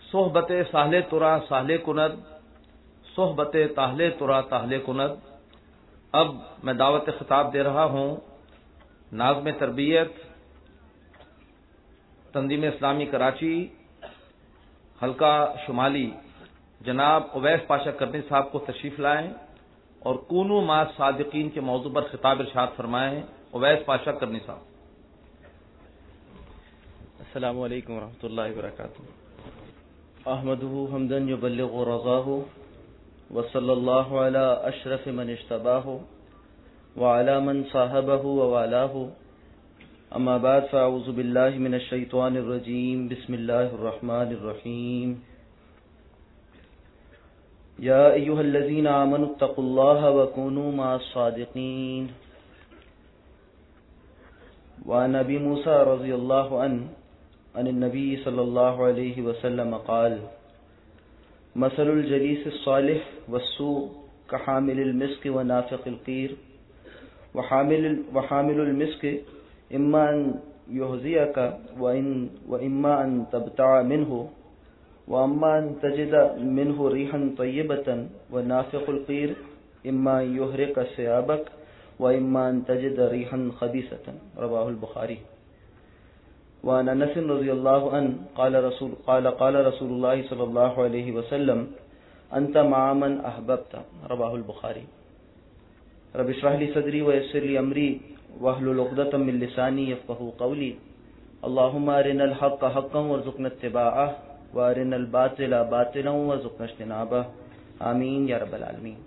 صحبت ساہل ترا ساہل کند، صحبت تاہل ترا تاہل کند۔ اب میں دعوت خطاب دے رہا ہوں ناظم تربیت تنظیم اسلامی کراچی حلقہ شمالی جناب اویس پاشا کرنی صاحب کو تشریف لائیں اور کونوا مع صادقین کے موضوع پر خطاب ارشاد فرمائیں۔ اویس پاشا کرنی صاحب۔ السلام علیکم ورحمۃ اللہ وبرکاتہ۔ احمدہ حمدا یبلغ رضاہ وصلی اللہ علی اشرف من اجتباہ وعلی من صاحبہ ووالاہ، اما بعد فاعوذ باللہ من الشیطان الرجیم، بسم اللہ الرحمن الرحیم۔ یا ایہا الذین آمنوا اتقوا اللہ وکونوا مع الصادقین۔ وعن ابی موسیٰ رضی اللہ عنہ عن النبی صلی اللہ علیہ وسلم قال مثل الجلیس الصالح والسوء كحامل المسك ونافخ القير، وحامل المسك اما ان يهزئك واما ان تبتاع منه، واما ان تجد منه ريحا طيبة، ونافخ القير اما ان يهرق ثيابك واما ان تجد ريحا خبيثة، رواه البخاري۔ وعن انس رضی اللہ عنہ قال رسول اللہ صلی اللہ علیہ وسلم انت مع من احببت، رواه البخاری۔ رب اشرح لي صدری ويسر لي امری واحلل عقدۃ من لسانی یفقهوا قولی۔ اللهم ارنا الحق حقا وارزقنا اتباعه وارنا الباطل باطلا وارزقنا اجتنابه، آمین یا رب العالمین۔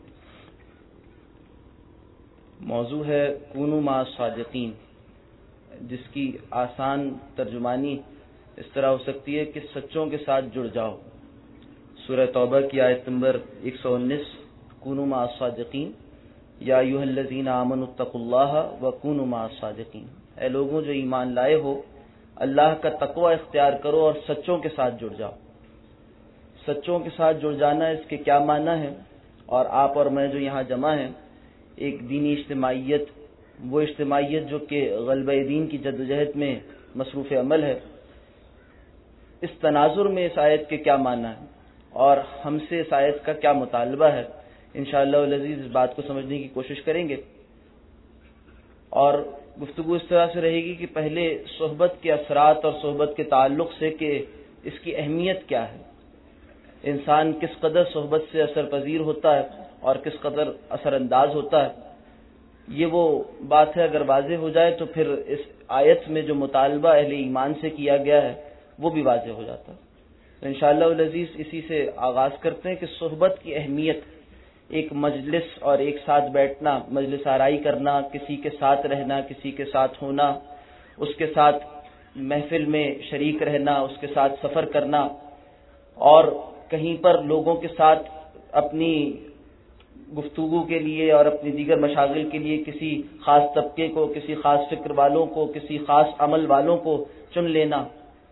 موضوع ہے کونوا مع الصادقین، جس کی آسان ترجمانی اس طرح ہو سکتی ہے کہ سچوں کے ساتھ جڑ جاؤ۔ سورہ توبہ کی آیت نمبر 119، کونوا مع الصادقین، یا ایھا الذین آمنوا اتقوا اللہ وکونوا مع الصادقین، اے لوگوں جو ایمان لائے ہو اللہ کا تقوی اختیار کرو اور سچوں کے ساتھ جڑ جاؤ۔ سچوں کے ساتھ جڑ جانا، اس کے کیا معنی ہے؟ اور آپ اور میں جو یہاں جمع ہیں، ایک دینی اجتماعیت، وہ اجتماعیت جو کہ غلبہ دین کی جدوجہد میں مصروف عمل ہے، اس تناظر میں اس آیت کے کیا معنی ہے اور ہم سے اس آیت کا کیا مطالبہ ہے، انشاءاللہ العزیز اس بات کو سمجھنے کی کوشش کریں گے۔ اور گفتگو اس طرح سے رہے گی کہ پہلے صحبت کے اثرات اور صحبت کے تعلق سے کہ اس کی اہمیت کیا ہے، انسان کس قدر صحبت سے اثر پذیر ہوتا ہے اور کس قدر اثر انداز ہوتا ہے، یہ وہ بات ہے اگر واضح ہو جائے تو پھر اس آیت میں جو مطالبہ اہل ایمان سے کیا گیا ہے وہ بھی واضح ہو جاتا ہے۔ تو انشاءاللہ العزیز اسی سے آغاز کرتے ہیں کہ صحبت کی اہمیت، ایک مجلس اور ایک ساتھ بیٹھنا، مجلس آرائی کرنا، کسی کے ساتھ رہنا، کسی کے ساتھ ہونا، اس کے ساتھ محفل میں شریک رہنا، اس کے ساتھ سفر کرنا، اور کہیں پر لوگوں کے ساتھ اپنی گفتگو کے لیے اور اپنی دیگر مشاغل کے لیے کسی خاص طبقے کو، کسی خاص فکر والوں کو، کسی خاص عمل والوں کو چن لینا،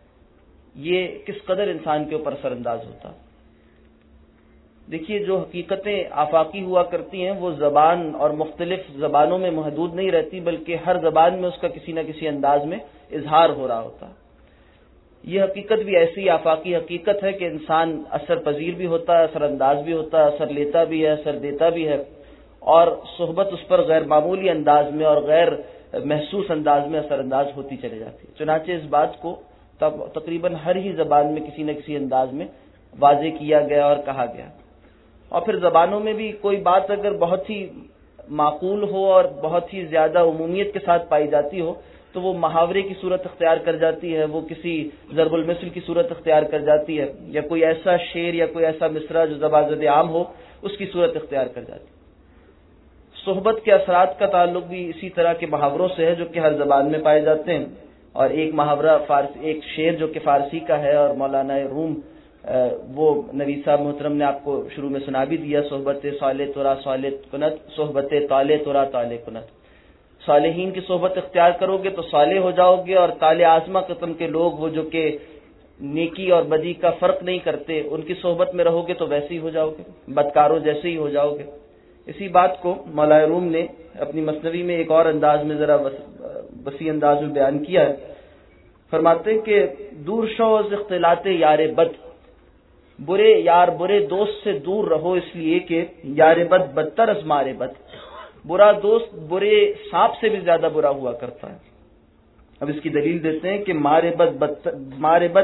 یہ کس قدر انسان کے اوپر اثر انداز ہوتا۔ دیکھیے، جو حقیقتیں آفاقی ہوا کرتی ہیں وہ زبان اور مختلف زبانوں میں محدود نہیں رہتی، بلکہ ہر زبان میں اس کا کسی نہ کسی انداز میں اظہار ہو رہا ہوتا ہے۔ یہ حقیقت بھی ایسی آفاقی حقیقت ہے کہ انسان اثر پذیر بھی ہوتا ہے، اثر انداز بھی ہوتا ہے، اثر لیتا بھی ہے، اثر دیتا بھی ہے، اور صحبت اس پر غیر معمولی انداز میں اور غیر محسوس انداز میں اثر انداز ہوتی چلی جاتی ہے۔ چنانچہ اس بات کو تقریباً ہر ہی زبان میں کسی نہ کسی انداز میں واضح کیا گیا اور کہا گیا۔ اور پھر زبانوں میں بھی کوئی بات اگر بہت ہی معقول ہو اور بہت ہی زیادہ عمومیت کے ساتھ پائی جاتی ہو تو وہ محاورے کی صورت اختیار کر جاتی ہے، وہ کسی ضرب المثل کی صورت اختیار کر جاتی ہے، یا کوئی ایسا شعر یا کوئی ایسا مصرع جو زبان عام ہو اس کی صورت اختیار کر جاتی ہے۔ صحبت کے اثرات کا تعلق بھی اسی طرح کے محاوروں سے ہے جو کہ ہر زبان میں پائے جاتے ہیں، اور ایک محاورہ ایک شعر جو کہ فارسی کا ہے اور مولانا روم وہ نوید صاحب محترم نے آپ کو شروع میں سنا بھی دیا، صحبت صالح ترا صالح کنت، صحبت طالع ترا طالع کنت۔ صالحین کی صحبت اختیار کرو گے تو صالح ہو جاؤ گے، اور طالع آزما قسم کے لوگ، وہ جو کہ نیکی اور بدی کا فرق نہیں کرتے، ان کی صحبت میں رہو گے تو ویسے ہی ہو جاؤ گے، بدکاروں جیسے ہی ہو جاؤ گے۔ اسی بات کو مولانا روم نے اپنی مثنوی میں ایک اور انداز میں ذرا وسیع انداز میں بیان کیا ہے۔ فرماتے ہیں کہ دور شو از اختلاط یار بد، برے یار برے دوست سے دور رہو، اس لیے کہ یار بد بدتر از مار بد، برا دوست برے سانپ سے بھی زیادہ برا ہوا کرتا ہے۔ اب اس کی دلیل دیتے ہیں کہ مار بد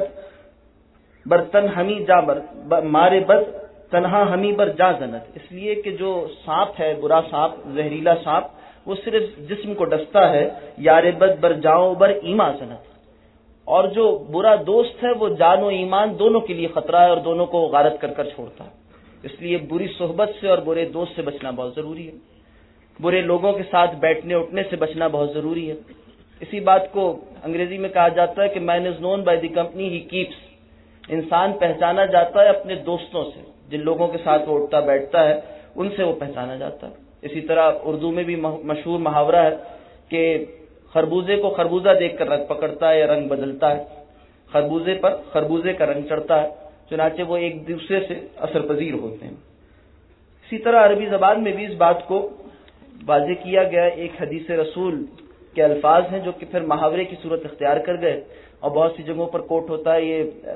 برتن ہمی جا مار بد تنہا ہمی بر جا زنت، اس لیے کہ جو سانپ ہے، برا سانپ، زہریلا سانپ، وہ صرف جسم کو ڈستا ہے، یار بد بر جاؤ بر ایمان زنت، اور جو برا دوست ہے وہ جان و ایمان دونوں کے لیے خطرہ ہے اور دونوں کو غارت کر کر چھوڑتا ہے۔ اس لیے بری صحبت سے اور برے دوست سے بچنا بہت ضروری ہے، برے لوگوں کے ساتھ بیٹھنے اٹھنے سے بچنا بہت ضروری ہے۔ اسی بات کو انگریزی میں کہا جاتا ہے کہ man is known by the company he keeps, انسان پہچانا جاتا ہے اپنے دوستوں سے، جن لوگوں کے ساتھ وہ اٹھتا بیٹھتا ہے ان سے وہ پہچانا جاتا ہے۔ اسی طرح اردو میں بھی مشہور محاورہ ہے کہ خربوزے کو خربوزہ دیکھ کر رنگ پکڑتا ہے یا رنگ بدلتا ہے، خربوزے پر خربوزے کا رنگ چڑھتا ہے، چنانچہ وہ ایک دوسرے سے اثر پذیر ہوتے ہیں۔ اسی طرح عربی زبان میں بھی اس بات کو واضح کیا گیا، ایک حدیث رسول کے الفاظ ہیں جو کہ پھر محاورے کی صورت اختیار کر گئے، اور بہت سی جگہوں پر کوٹ ہوتا ہے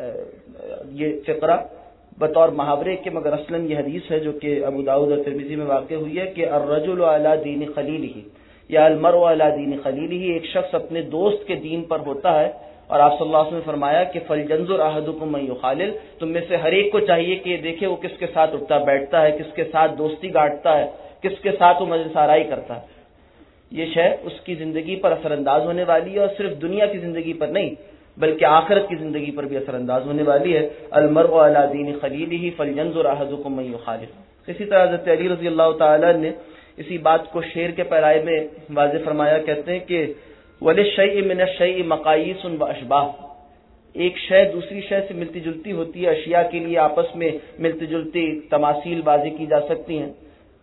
یہ فقرہ بطور محاورے کے، مگر اصلاً یہ حدیث ہے جو کہ ابو داؤد اور ترمذی میں واقع ہوئی ہے کہ الرجل علی دین خلیلہ یا المرء علی دین خلیلہ، ایک شخص اپنے دوست کے دین پر ہوتا ہے، اور آپ صلی اللہ علیہ وسلم نے فرمایا کہ فلینظر احدکم من یخالل، تم میں سے ہر ایک کو چاہیے کہ دیکھے وہ کس کے ساتھ اٹھتا بیٹھتا ہے، کس کے ساتھ دوستی گاٹتا ہے، کس کے ساتھ وہ مجلس آرائی کرتا ہے۔ یہ شے اس کی زندگی پر اثر انداز ہونے والی ہے، اور صرف دنیا کی زندگی پر نہیں بلکہ آخرت کی زندگی پر بھی اثر انداز ہونے والی ہے۔ المرء علی دین خلیلہ فلینظر احدکم من یخالل۔ اسی طرح حضرت علی رضی اللہ تعالی نے اسی بات کو شعر کے پیرائے میں واضح فرمایا، کہتے ہیں کہ وَلِلشَّيْءِ مِنَ الشَّيْءِ مَقَایِیسٌ وَأَشْبَاہ، ایک شے دوسری شے سے ملتی جلتی ہوتی ہے، اشیاء کے لیے آپس میں ملتی جلتی تماثیل واضح کی جا سکتی ہیں۔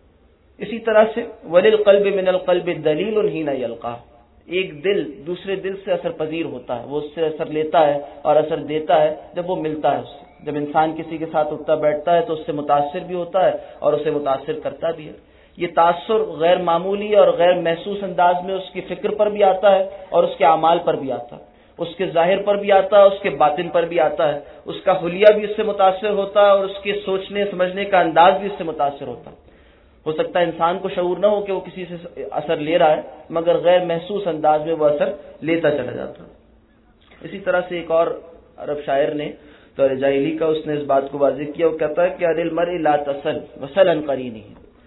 اسی طرح سے وَلِلْقَلْبِ مِنَ الْقَلْبِ دَلِیلٌ حِینَ یَلْقَاہ، ایک دل دوسرے دل سے اثر پذیر ہوتا ہے، وہ اس سے اثر لیتا ہے اور اثر دیتا ہے جب وہ ملتا ہے اس سے۔ جب انسان کسی کے ساتھ اٹھتا بیٹھتا ہے تو اس سے متاثر بھی ہوتا ہے اور اسے متاثر کرتا بھی ہے۔ یہ تاثر غیر معمولی اور غیر محسوس انداز میں اس کی فکر پر بھی آتا ہے اور اس کے اعمال پر بھی آتا ہے، اس کے ظاہر پر بھی آتا ہے، اس کے باطن پر بھی آتا ہے، اس کا حلیہ بھی اس سے متاثر ہوتا ہے اور اس کے سوچنے سمجھنے کا انداز بھی اس سے متاثر ہوتا ہے۔ ہو سکتا ہے انسان کو شعور نہ ہو کہ وہ کسی سے اثر لے رہا ہے، مگر غیر محسوس انداز میں وہ اثر لیتا چلا جاتا ہے۔ اسی طرح سے ایک اور عرب شاعر نے طور جاہلی کا اس نے اس بات کو واضح کیا، وہ کہتا ہے کہ علی المرء لا تسل وسل عن قرینہ،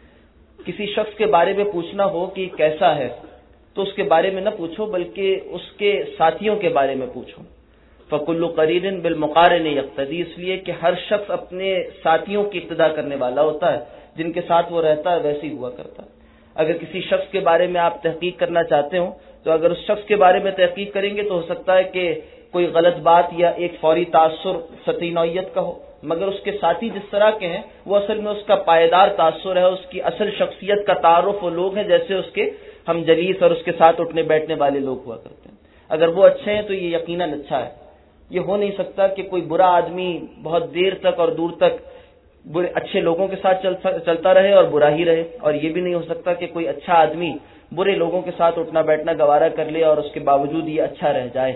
کسی شخص کے بارے میں پوچھنا ہو کہ کیسا ہے تو اس کے بارے میں نہ پوچھو بلکہ اس کے ساتھیوں کے بارے میں پوچھو۔ فکل قرین بالمقارن یقتدی، اس لیے کہ ہر شخص اپنے ساتھیوں کی اقتدا کرنے والا ہوتا ہے، جن کے ساتھ وہ رہتا ہے ویسے ہی ہوا کرتا ہے۔ اگر کسی شخص کے بارے میں آپ تحقیق کرنا چاہتے ہو تو اگر اس شخص کے بارے میں تحقیق کریں گے تو ہو سکتا ہے کہ کوئی غلط بات یا ایک فوری تاثر سطحی نوعیت کا ہو، مگر اس کے ساتھی جس طرح کے ہیں وہ اصل میں اس کا پائیدار تاثر ہے، اس کی اصل شخصیت کا تعارف وہ لوگ ہیں جیسے اس کے ہم جلیس اور اس کے ساتھ اٹھنے بیٹھنے والے لوگ ہوا کرتے ہیں۔ اگر وہ اچھے ہیں تو یہ یقیناً اچھا ہے۔ یہ ہو نہیں سکتا کہ کوئی برا آدمی بہت دیر تک اور دور تک اچھے لوگوں کے ساتھ چلتا رہے اور برا ہی رہے، اور یہ بھی نہیں ہو سکتا کہ کوئی اچھا آدمی برے لوگوں کے ساتھ اٹھنا بیٹھنا گوارا کر لے اور اس کے باوجود یہ اچھا رہ جائے۔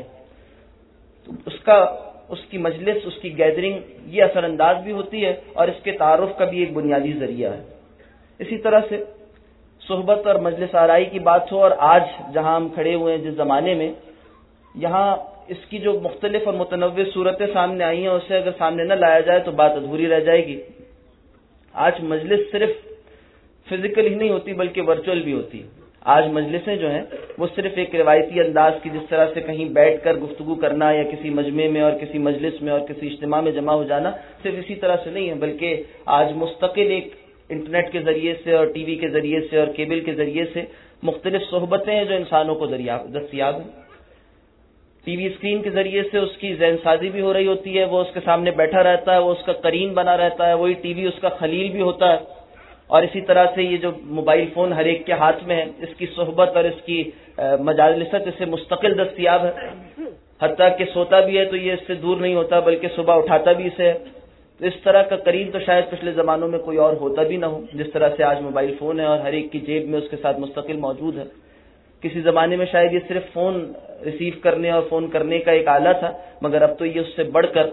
تو اس کی مجلس، اس کی گیدرنگ یہ اثر انداز بھی ہوتی ہے اور اس کے تعارف کا بھی ایک بنیادی ذریعہ ہے۔ اسی طرح سے صحبت اور مجلس آرائی کی بات ہو، اور آج جہاں ہم کھڑے ہوئے ہیں جس زمانے میں، یہاں اس کی جو مختلف اور متنوع صورتیں سامنے آئی ہیں اسے اگر سامنے نہ لایا جائے تو بات ادھوری رہ جائے گی۔ آج مجلس صرف فزیکل ہی نہیں ہوتی بلکہ ورچوئل بھی ہوتی ہے۔ آج مجلسیں جو ہیں وہ صرف ایک روایتی انداز کی، جس طرح سے کہیں بیٹھ کر گفتگو کرنا یا کسی مجمع میں اور کسی مجلس میں اور کسی اجتماع میں جمع ہو جانا، صرف اسی طرح سے نہیں ہے، بلکہ آج مستقل ایک انٹرنیٹ کے ذریعے سے اور ٹی وی کے ذریعے سے اور کیبل کے ذریعے سے مختلف صحبتیں ہیں جو انسانوں کو دستیاب ہیں۔ ٹی وی اسکرین کے ذریعے سے اس کی ذہن سازی بھی ہو رہی ہوتی ہے، وہ اس کے سامنے بیٹھا رہتا ہے، وہ اس کا قرین بنا رہتا ہے، وہی ٹی وی اس کا خلیل بھی ہوتا ہے۔ اور اسی طرح سے یہ جو موبائل فون ہر ایک کے ہاتھ میں ہے، اس کی صحبت اور اس کی مجالست اس سے مستقل دستیاب ہے، حتیٰ کہ سوتا بھی ہے تو یہ اس سے دور نہیں ہوتا بلکہ صبح اٹھاتا بھی اسے ہے۔ تو اس طرح کا قرین تو شاید پچھلے زمانوں میں کوئی اور ہوتا بھی نہ ہو جس طرح سے آج موبائل فون ہے اور ہر ایک کی جیب میں اس کے ساتھ مستقل موجود ہے۔ کسی زمانے میں شاید یہ صرف فون ریسیو کرنے اور فون کرنے کا ایک آلہ تھا، مگر اب تو یہ اس سے بڑھ کر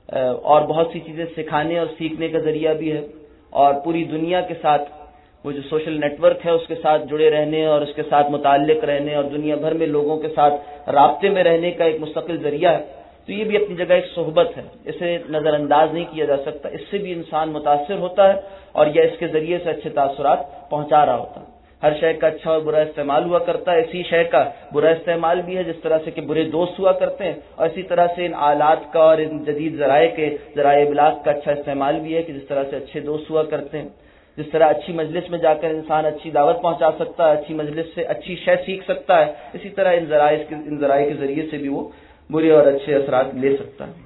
اور بہت سی چیزیں سکھانے اور سیکھنے کا ذریعہ بھی ہے، اور پوری دنیا کے ساتھ وہ جو سوشل نیٹ ورک ہے اس کے ساتھ جڑے رہنے اور اس کے ساتھ متعلق رہنے اور دنیا بھر میں لوگوں کے ساتھ رابطے میں رہنے کا ایک مستقل ذریعہ ہے. تو یہ بھی اپنی جگہ ایک صحبت ہے، اسے نظر انداز نہیں کیا جا سکتا. اس سے بھی انسان متاثر ہوتا ہے اور یہ اس کے ذریعے سے اچھے تاثرات پہنچا رہا ہوتا ہے. ہر شے کا اچھا اور برا استعمال ہوا کرتا ہے، اسی شے کا برا استعمال بھی ہے، جس طرح سے کہ برے دوست ہوا کرتے ہیں، اور اسی طرح سے ان آلات کا اور ان جدید ذرائع ابلاغ کا اچھا استعمال بھی ہے کہ جس طرح سے اچھے دوست ہوا کرتے ہیں. جس طرح اچھی مجلس میں جا کر انسان اچھی دعوت پہنچا سکتا ہے، اچھی مجلس سے اچھی شے سیکھ سکتا ہے، اسی طرح ان ذرائع کے ذریعے سے بھی وہ برے اور اچھے اثرات لے سکتا ہے.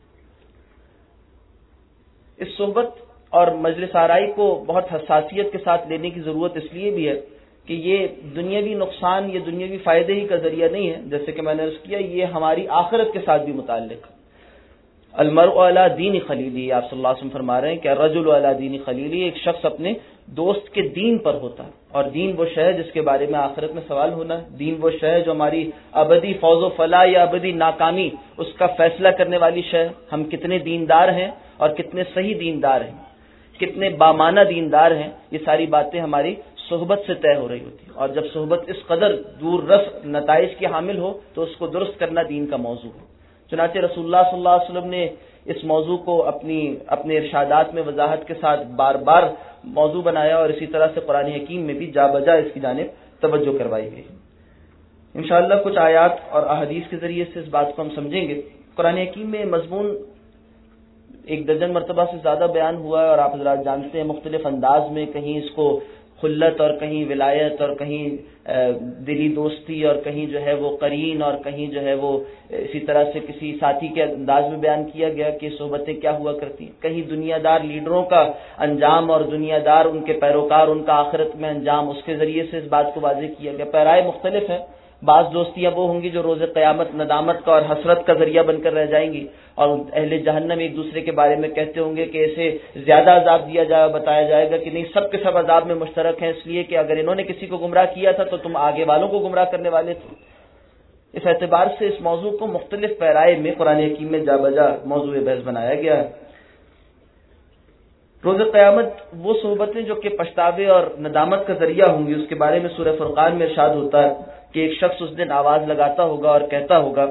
اس صحبت اور مجلس آرائی کو بہت حساسیت کے ساتھ لینے کی ضرورت اس لیے بھی ہے کہ یہ دنیاوی نقصان، یہ دنیاوی فائدے ہی کا ذریعہ نہیں ہے، جیسے کہ میں نے عرض کیا یہ ہماری آخرت کے ساتھ بھی متعلق ہے. المرء علی دین خلیلی، آپ صلی اللہ علیہ وسلم فرما رہے ہیں کہ الرجل علی دین خلیلی، ایک شخص اپنے دوست کے دین پر ہوتا ہے. اور دین وہ شے ہے جس کے بارے میں آخرت میں سوال ہونا ہے. دین وہ شے ہے جو ہماری ابدی فوز و فلاح یا ابدی ناکامی اس کا فیصلہ کرنے والی شے ہے. ہم کتنے دیندار ہیں اور کتنے صحیح دیندار ہیں، کتنے بامانہ دیندار ہیں، یہ ساری باتیں ہماری صحبت سے طے ہو رہی ہوتی ہے. اور جب صحبت اس قدر دور رس نتائج کی حامل ہو تو اس کو درست کرنا دین کا موضوع ہے. چنانچہ رسول اللہ صلی اللہ علیہ وسلم نے اس موضوع کو اپنے ارشادات میں وضاحت کے ساتھ بار بار موضوع بنایا، اور اسی طرح سے قرآن حکیم میں بھی جا بجا اس کی جانب توجہ کروائی گئی. انشاءاللہ کچھ آیات اور احادیث کے ذریعے سے اس بات کو ہم سمجھیں گے. قرآن حکیم میں مضمون 1 درجن مرتبہ سے زیادہ بیان ہوا ہے، اور آپ حضرات جانتے ہیں مختلف انداز میں، کہیں اس کو خلت اور کہیں ولایت اور کہیں دلی دوستی اور کہیں جو ہے وہ قرین اور کہیں جو ہے وہ اسی طرح سے کسی ساتھی کے انداز میں بیان کیا گیا کہ صحبتیں کیا ہوا کرتی ہیں. کہیں دنیا دار لیڈروں کا انجام اور دنیا دار ان کے پیروکار ان کا آخرت میں انجام، اس کے ذریعے سے اس بات کو واضح کیا گیا. پیرائے مختلف ہیں. بعض دوستیاں وہ ہوں گی جو روز قیامت ندامت کا اور حسرت کا ذریعہ بن کر رہ جائیں گی، اور اہل جہنم ایک دوسرے کے بارے میں کہتے ہوں گے کہ اسے زیادہ عذاب دیا جائے، بتایا جائے گا کہ نہیں سب کے سب عذاب میں مشترک ہیں، اس لیے کہ اگر انہوں نے کسی کو گمراہ کیا تھا تو تم آگے والوں کو گمراہ کرنے والے تھے. اس اعتبار سے اس موضوع کو مختلف پیرائے میں قرآن حکیم میں جا بجا موضوع بحث بنایا گیا ہے. روز قیامت وہ صحبتیں جو کہ پچھتاوے اور ندامت کا ذریعہ ہوں گی، اس کے بارے میں سورہ فرقان میں ارشاد ہوتا ہے کہ ایک شخص اس دن آواز لگاتا ہوگا اور کہتا ہوگا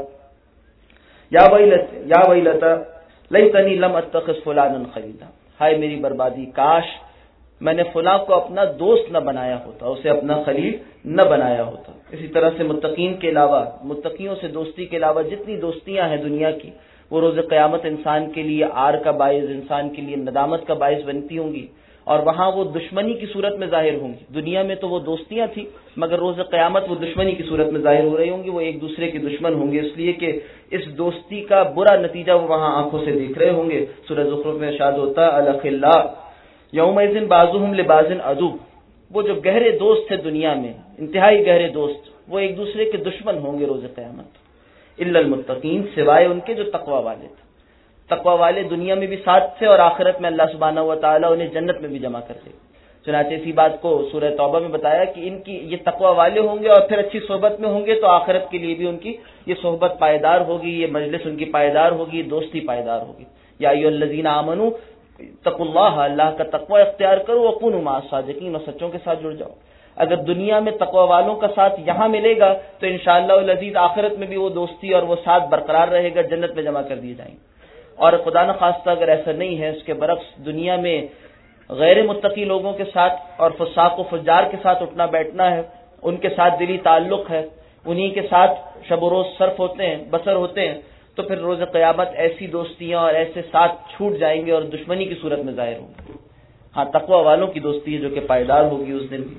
یا ویلتا لیتنی لم اتخذ فلانا خلیلا، ہائے میری بربادی، کاش میں نے فلاں کو اپنا دوست نہ بنایا ہوتا، اسے اپنا خلیل نہ بنایا ہوتا. اسی طرح سے متقین کے علاوہ، متقیوں سے دوستی کے علاوہ جتنی دوستیاں ہیں دنیا کی، وہ روز قیامت انسان کے لیے آر کا باعث، انسان کے لیے ندامت کا باعث بنتی ہوں گی، اور وہاں وہ دشمنی کی صورت میں ظاہر ہوں گی. دنیا میں تو وہ دوستیاں تھیں، مگر روز قیامت وہ دشمنی کی صورت میں ظاہر ہو رہی ہوں گی، وہ ایک دوسرے کے دشمن ہوں گے، اس لیے کہ اس دوستی کا برا نتیجہ وہ وہاں آنکھوں سے دیکھ رہے ہوں گے. سورہ زخرف میں ارشاد ہوتا ہے الاخلاء یومئذ بعضهم لبعض عدو، وہ جو گہرے دوست تھے دنیا میں، انتہائی گہرے دوست، وہ ایک دوسرے کے دشمن ہوں گے روز قیامت. الا المتقین، سوائے ان کے جو تقوی والے تھے. تقوی والے دنیا میں بھی ساتھ تھے اور آخرت میں اللہ سبحانہ و تعالیٰ انہیں جنت میں بھی جمع کر لے. چنانچہ اسی بات کو سورہ توبہ میں بتایا کہ ان کی یہ تقوی والے ہوں گے اور پھر اچھی صحبت میں ہوں گے تو آخرت کے لیے بھی ان کی یہ صحبت پائیدار ہوگی، یہ مجلس ان کی پائیدار ہوگی، دوستی پائیدار ہوگی. یا ایھا الذین آمنوا اتقوا اللہ، اللہ کا تقوی اختیار کرو، وکونوا مع الصادقین، اور سچوں کے ساتھ جڑ جاؤ. اگر دنیا میں تقوی والوں کا ساتھ یہاں ملے گا تو انشاءاللہ العزیز آخرت میں بھی وہ دوستی اور وہ ساتھ برقرار رہے گا، جنت میں جمع کر دیے جائیں گے. اور خدا نخواستہ اگر ایسا نہیں ہے، اس کے برعکس دنیا میں غیر متقی لوگوں کے ساتھ اور فساق و فجار کے ساتھ اٹھنا بیٹھنا ہے، ان کے ساتھ دلی تعلق ہے، انہی کے ساتھ شب و روز صرف ہوتے ہیں، بسر ہوتے ہیں، تو پھر روز قیامت ایسی دوستیاں اور ایسے ساتھ چھوٹ جائیں گے اور دشمنی کی صورت میں ظاہر ہوں گے. ہاں تقوی والوں کی دوستی ہے جو کہ پائیدار ہوگی اس دن بھی.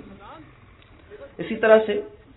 اسی طرح سے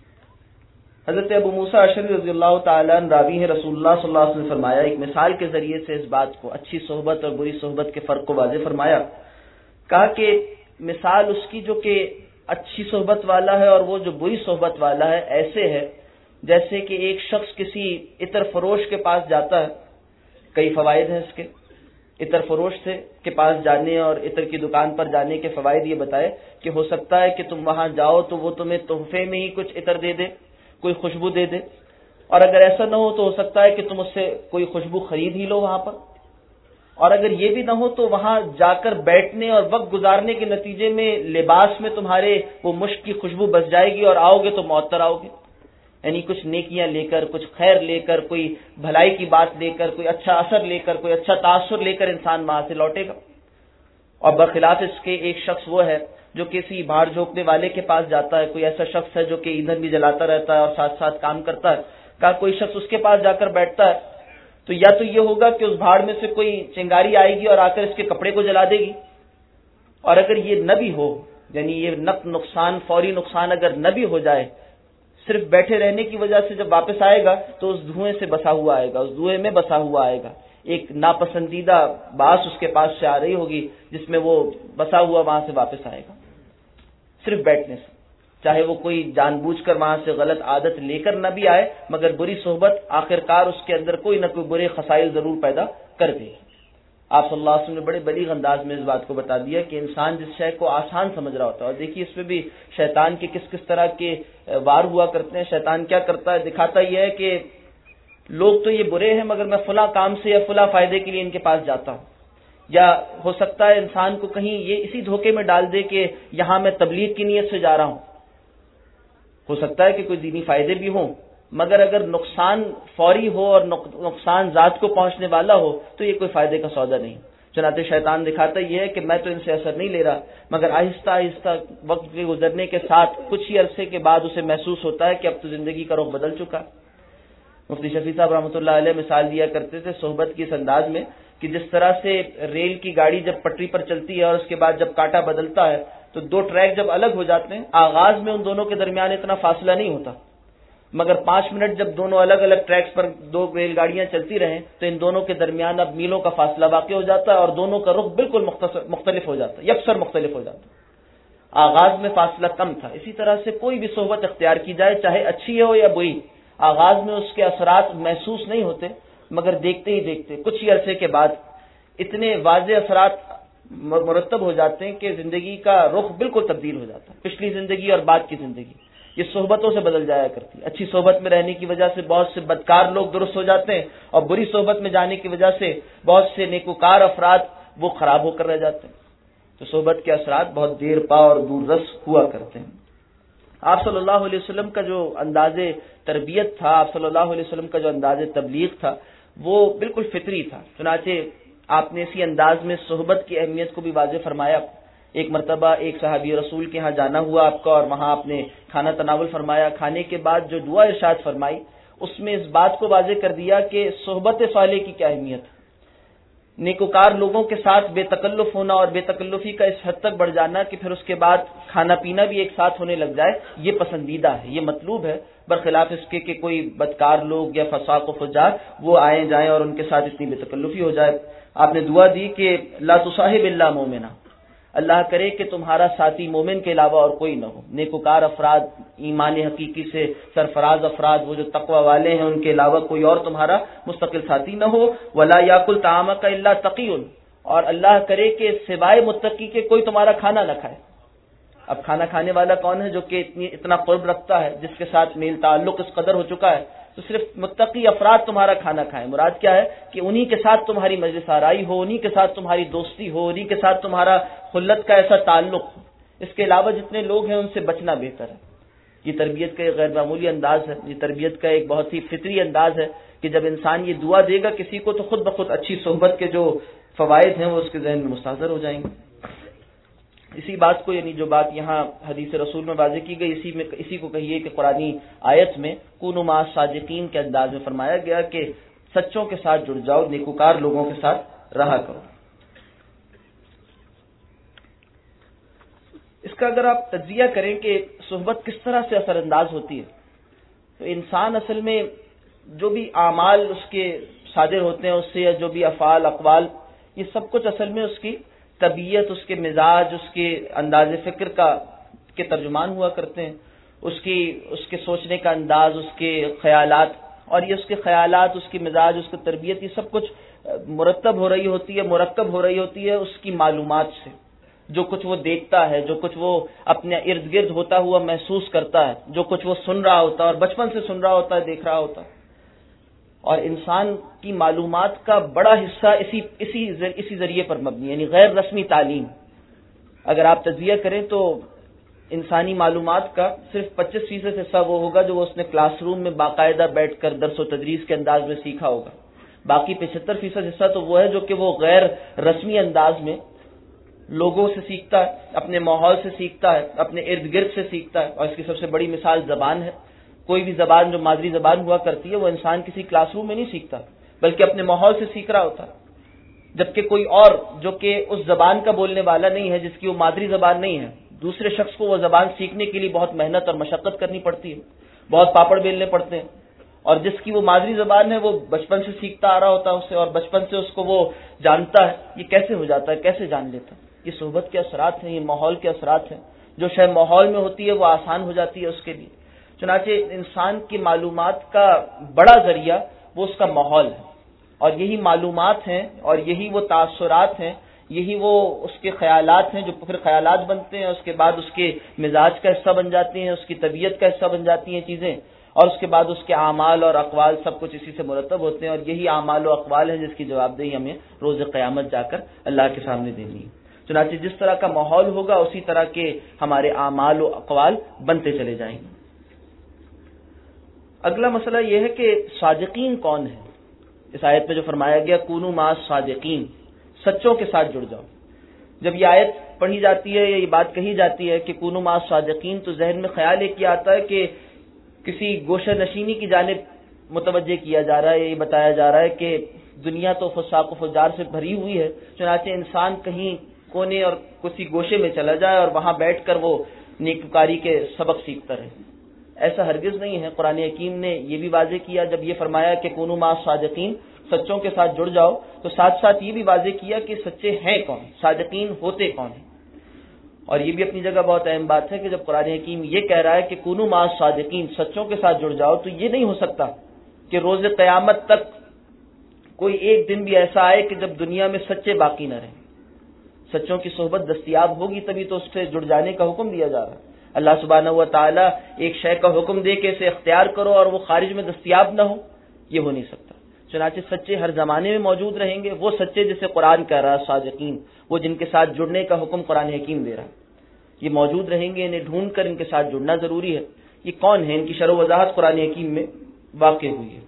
حضرت ابو موسیٰ اشعری رضی اللہ تعالیٰ عنہ راوی ہیں، رسول اللہ صلی اللہ علیہ وسلم نے فرمایا، ایک مثال کے ذریعے سے اس بات کو، اچھی صحبت اور بری صحبت کے فرق کو واضح فرمایا. کہا کہ مثال اس کی جو کہ اچھی صحبت والا ہے اور وہ جو بری صحبت والا ہے ایسے ہے جیسے کہ ایک شخص کسی عطر فروش کے پاس جاتا ہے. کئی فوائد ہیں اس کے. عطر فروش کے پاس جانے اور عطر کی دکان پر جانے کے فوائد یہ بتائے کہ ہو سکتا ہے کہ تم وہاں جاؤ تو وہ تمہیں تحفے میں ہی کچھ عطر دے دے، کوئی خوشبو دے دے، اور اگر ایسا نہ ہو تو ہو سکتا ہے کہ تم اس سے کوئی خوشبو خرید ہی لو وہاں پر. اور اگر یہ بھی نہ ہو تو وہاں جا کر بیٹھنے اور وقت گزارنے کے نتیجے میں لباس میں تمہارے وہ مشک کی خوشبو بس جائے گی اور آؤ گے تو معطر آؤ گے، یعنی کچھ نیکیاں لے کر، کچھ خیر لے کر، کوئی بھلائی کی بات لے کر، کوئی اچھا اثر لے کر، کوئی اچھا تاثر لے کر انسان وہاں سے لوٹے گا۔ اور برخلاف اس کے ایک شخص وہ ہے جو کسی بھاڑ جھونکنے والے کے پاس جاتا ہے، کوئی ایسا شخص ہے جو کہ ایندھن بھی جلاتا رہتا ہے اور ساتھ ساتھ کام کرتا ہے، کہا کوئی شخص اس کے پاس جا کر بیٹھتا ہے تو یا تو یہ ہوگا کہ اس بھاڑ میں سے کوئی چنگاری آئے گی اور آ کر اس کے کپڑے کو جلا دے گی، اور اگر یہ نہ بھی ہو، یعنی یہ نقصان، فوری نقصان اگر نہ بھی ہو جائے، صرف بیٹھے رہنے کی وجہ سے جب واپس آئے گا تو اس دھوئیں سے بسا ہوا آئے گا، اس دھوئیں میں بسا ہوا آئے گا، ایک ناپسندیدہ باس اس کے پاس سے آ رہی ہوگی جس میں وہ بسا ہوا وہاں سے واپس آئے گا صرف بیٹھنے سے، چاہے وہ کوئی جان بوجھ کر وہاں سے غلط عادت لے کر نہ بھی آئے، مگر بری صحبت آخرکار اس کے اندر کوئی نہ کوئی برے خسائل ضرور پیدا کر دے گی۔ آپ صلی اللہ علیہ وسلم نے بڑے بلیغ انداز میں اس بات کو بتا دیا کہ انسان جس شے کو آسان سمجھ رہا ہوتا ہے، اور دیکھیے اس میں بھی شیطان کے کس کس طرح کے وار ہوا کرتے ہیں۔ شیطان کیا کرتا ہے، دکھاتا یہ ہے کہ لوگ تو یہ برے ہیں مگر میں فلاں کام سے یا فلاں فائدے کے لیے ان کے پاس جاتا ہوں، یا ہو سکتا ہے انسان کو کہیں یہ اسی دھوکے میں ڈال دے کہ یہاں میں تبلیغ کی نیت سے جا رہا ہوں، ہو سکتا ہے کہ کوئی دینی فائدے بھی ہوں، مگر اگر نقصان فوری ہو اور نقصان ذات کو پہنچنے والا ہو تو یہ کوئی فائدے کا سودا نہیں۔ چنانچہ شیطان دکھاتا یہ ہے کہ میں تو ان سے اثر نہیں لے رہا، مگر آہستہ آہستہ وقت کے گزرنے کے ساتھ کچھ ہی عرصے کے بعد اسے محسوس ہوتا ہے کہ اب تو زندگی کا رخ بدل چکا۔ مفتی شفیع صاحب رحمۃ اللہ علیہ مثال دیا کرتے تھے صحبت کی اس انداز میں کہ جس طرح سے ریل کی گاڑی جب پٹری پر چلتی ہے اور اس کے بعد جب کانٹا بدلتا ہے تو دو ٹریک جب الگ ہو جاتے ہیں، آغاز میں ان دونوں کے درمیان اتنا فاصلہ نہیں ہوتا، مگر 5 منٹ جب دونوں الگ الگ ٹریکس پر دو ریل گاڑیاں چلتی رہیں تو ان دونوں کے درمیان اب میلوں کا فاصلہ واقع ہو جاتا ہے اور دونوں کا رخ بالکل مختلف ہو جاتا ہے، یکسر مختلف ہو جاتا ہے۔ آغاز میں فاصلہ کم تھا، اسی طرح سے کوئی بھی صحبت اختیار کی جائے چاہے اچھی ہو یا بری، آغاز میں اس کے اثرات محسوس نہیں ہوتے، مگر دیکھتے ہی دیکھتے کچھ ہی عرصے کے بعد اتنے واضح اثرات مرتب ہو جاتے ہیں کہ زندگی کا رخ بالکل تبدیل ہو جاتا ہے، پچھلی زندگی اور بعد کی زندگی یہ صحبتوں سے بدل جایا کرتی ہے۔ اچھی صحبت میں رہنے کی وجہ سے بہت سے بدکار لوگ درست ہو جاتے ہیں، اور بری صحبت میں جانے کی وجہ سے بہت سے نیکوکار افراد وہ خراب ہو کر رہ جاتے ہیں۔ تو صحبت کے اثرات بہت دیر پا اور دور رس ہوا کرتے ہیں۔ آپ صلی اللہ علیہ وسلم کا جو انداز تربیت تھا، آپ صلی اللہ علیہ وسلم کا جو انداز تبلیغ تھا وہ بالکل فطری تھا، چنانچہ آپ نے اسی انداز میں صحبت کی اہمیت کو بھی واضح فرمایا۔ ایک مرتبہ ایک صحابی رسول کے ہاں جانا ہوا آپ کا، اور وہاں آپ نے کھانا تناول فرمایا، کھانے کے بعد جو دعا ارشاد فرمائی اس میں اس بات کو واضح کر دیا کہ صحبت صالح کی کیا اہمیت ہے، نیکوکار لوگوں کے ساتھ بے تکلف ہونا اور بے تکلفی کا اس حد تک بڑھ جانا کہ پھر اس کے بعد کھانا پینا بھی ایک ساتھ ہونے لگ جائے، یہ پسندیدہ ہے، یہ مطلوب ہے، برخلاف اس کے کہ کوئی بدکار لوگ یا فساق و فجار وہ آئیں جائیں اور ان کے ساتھ اتنی بے تکلفی ہو جائے۔ آپ نے دعا دی کہ لا تصاحب الا مومنا، اللہ کرے کہ تمہارا ساتھی مومن کے علاوہ اور کوئی نہ ہو، نیکوکار افراد، ایمان حقیقی سے سرفراز افراد، وہ جو تقوی والے ہیں، ان کے علاوہ کوئی اور تمہارا مستقل ساتھی نہ ہو۔ ولا یاکل طعامک الا تقی، اور اللہ کرے کہ سوائے متقی کے کوئی تمہارا کھانا نہ کھائے۔ اب کھانا کھانے والا کون ہے؟ جو کہ اتنا قرب رکھتا ہے، جس کے ساتھ میل تعلق اس قدر ہو چکا ہے، تو صرف متقی افراد تمہارا کھانا کھائیں۔ مراد کیا ہے کہ انہی کے ساتھ تمہاری مجلس آرائی ہو، انہی کے ساتھ تمہاری دوستی ہو، انہی کے ساتھ تمہارا خلت کا ایسا تعلق ہو، اس کے علاوہ جتنے لوگ ہیں ان سے بچنا بہتر ہے۔ یہ تربیت کا ایک غیر معمولی انداز ہے، یہ تربیت کا ایک بہت ہی فطری انداز ہے کہ جب انسان یہ دعا دے گا کسی کو تو خود بخود اچھی صحبت کے جو فوائد ہیں وہ اس کے ذہن میں مستحضر ہو جائیں گے۔ اسی بات کو، یعنی جو بات یہاں حدیث رسول میں واضح کی گئی، اسی کو کہیے کہ قرآنی آیت میں کونوا مع الصادقین کے انداز میں فرمایا گیا کہ سچوں کے ساتھ جڑ جاؤ، نیکوکار لوگوں کے ساتھ رہا کرو۔ اس کا اگر آپ تجزیہ کریں کہ صحبت کس طرح سے اثر انداز ہوتی ہے، تو انسان اصل میں جو بھی اعمال اس کے صادر ہوتے ہیں اس سے، یا جو بھی افعال اقوال، یہ سب کچھ اصل میں اس کی طبیعت، اس کے مزاج، اس کے انداز فکر کے ترجمان ہوا کرتے ہیں، اس کے سوچنے کا انداز، اس کے خیالات، اور یہ اس کے خیالات، اس کی مزاج، اس کی تربیت، یہ سب کچھ مرتب ہو رہی ہوتی ہے، مرکب ہو رہی ہوتی ہے اس کی معلومات سے، جو کچھ وہ دیکھتا ہے، جو کچھ وہ اپنے ارد گرد ہوتا ہوا محسوس کرتا ہے، جو کچھ وہ سن رہا ہوتا ہے اور بچپن سے سن رہا ہوتا ہے، دیکھ رہا ہوتا ہے، اور انسان کی معلومات کا بڑا حصہ اسی ذریعے پر مبنی ہے، یعنی غیر رسمی تعلیم. اگر آپ تجزیہ کریں تو انسانی معلومات کا صرف 25% حصہ وہ ہوگا جو اس نے کلاس روم میں باقاعدہ بیٹھ کر درس و تدریس کے انداز میں سیکھا ہوگا. باقی 75% حصہ تو وہ ہے جو کہ وہ غیر رسمی انداز میں لوگوں سے سیکھتا ہے، اپنے ماحول سے سیکھتا ہے، اپنے ارد گرد سے سیکھتا ہے. اور اس کی سب سے بڑی مثال زبان ہے. کوئی بھی زبان جو مادری زبان ہوا کرتی ہے وہ انسان کسی کلاس روم میں نہیں سیکھتا بلکہ اپنے ماحول سے سیکھ رہا ہوتا ہے. جبکہ کوئی اور جو کہ اس زبان کا بولنے والا نہیں ہے، جس کی وہ مادری زبان نہیں ہے، دوسرے شخص کو وہ زبان سیکھنے کے لیے بہت محنت اور مشقت کرنی پڑتی ہے، بہت پاپڑ بیلنے پڑتے ہیں. اور جس کی وہ مادری زبان ہے وہ بچپن سے سیکھتا آ رہا ہوتا ہے اسے، اور بچپن سے اس کو وہ جانتا ہے. یہ کیسے ہو جاتا ہے، کیسے جان لیتا ہے؟ یہ صحبت کے اثرات ہیں، یہ ماحول کے اثرات ہیں. جو شے ماحول میں ہوتی ہے وہ آسان ہو جاتی ہے اس کے لیے. چنانچہ انسان کی معلومات کا بڑا ذریعہ وہ اس کا ماحول ہے، اور یہی معلومات ہیں اور یہی وہ تاثرات ہیں، یہی وہ اس کے خیالات ہیں جو پھر خیالات بنتے ہیں، اس کے بعد اس کے مزاج کا حصہ بن جاتی ہیں، اس کی طبیعت کا حصہ بن جاتی ہیں چیزیں، اور اس کے بعد اس کے اعمال اور اقوال سب کچھ اسی سے مرتب ہوتے ہیں. اور یہی اعمال و اقوال ہیں جس کی جواب دہی ہمیں روز قیامت جا کر اللہ کے سامنے دینی ہے. چنانچہ جس طرح کا ماحول ہوگا اسی طرح کے ہمارے اعمال و اقوال بنتے چلے جائیں گے. اگلا مسئلہ یہ ہے کہ صادقین کون ہیں. اس آیت میں جو فرمایا گیا کونوا مع صادقین، سچوں کے ساتھ جڑ جاؤ. جب یہ آیت پڑھی جاتی ہے یا یہ بات کہی جاتی ہے کہ کونوا مع صادقین، تو ذہن میں خیال ایک یہ آتا ہے کہ کسی گوشہ نشینی کی جانب متوجہ کیا جا رہا ہے. یہ بتایا جا رہا ہے کہ دنیا تو فساق و فجار سے بھری ہوئی ہے، چنانچہ انسان کہیں کونے اور کسی گوشے میں چلا جائے اور وہاں بیٹھ کر وہ نیکوکاری کے سبق سیکھتا رہے. ایسا ہرگز نہیں ہے. قرآن حکیم نے یہ بھی واضح کیا جب یہ فرمایا کہ کونوا مع صادقین، سچوں کے ساتھ جڑ جاؤ، تو ساتھ ساتھ یہ بھی واضح کیا کہ سچے ہیں کون، صادقین ہوتے کون ہیں. اور یہ بھی اپنی جگہ بہت اہم بات ہے کہ جب قرآن حکیم یہ کہہ رہا ہے کہ کونوا مع صادقین، سچوں کے ساتھ جڑ جاؤ، تو یہ نہیں ہو سکتا کہ روز قیامت تک کوئی ایک دن بھی ایسا آئے کہ جب دنیا میں سچے باقی نہ رہیں. سچوں کی صحبت دستیاب ہوگی تبھی تو اس سے جڑ جانے کا حکم دیا جا رہا ہے. اللہ سبحانہ و تعالیٰ ایک شے کا حکم دے کہ اسے اختیار کرو اور وہ خارج میں دستیاب نہ ہو، یہ ہو نہیں سکتا. چنانچہ سچے ہر زمانے میں موجود رہیں گے. وہ سچے جسے قرآن کہہ رہا ہے صادقین، وہ جن کے ساتھ جڑنے کا حکم قرآن حکیم دے رہا ہے، یہ موجود رہیں گے. انہیں ڈھونڈ کر ان کے ساتھ جڑنا ضروری ہے. یہ کون ہے، ان کی شرح و وضاحت قرآن حکیم میں واقع ہوئی ہے.